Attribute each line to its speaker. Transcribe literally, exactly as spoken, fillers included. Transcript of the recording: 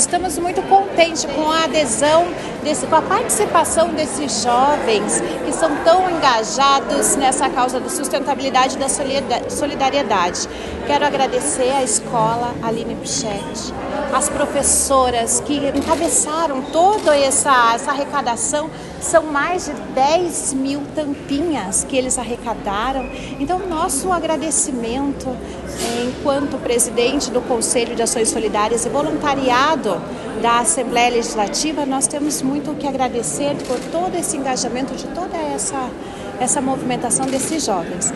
Speaker 1: estamos muito contentes com a adesão, desse, com a participação desses jovens que são tão engajados nessa causa da sustentabilidade e da solidariedade. Quero agradecer à escola Aline Pichetti, as professoras que encabeçaram toda essa, essa arrecadação. São mais de dez mil tampinhas que eles arrecadaram. Então, nosso agradecimento eh, enquanto presidente do Conselho de Ações Solidárias e voluntariado da Assembleia Legislativa, nós temos muito o que agradecer por todo esse engajamento de toda essa, essa movimentação desses jovens.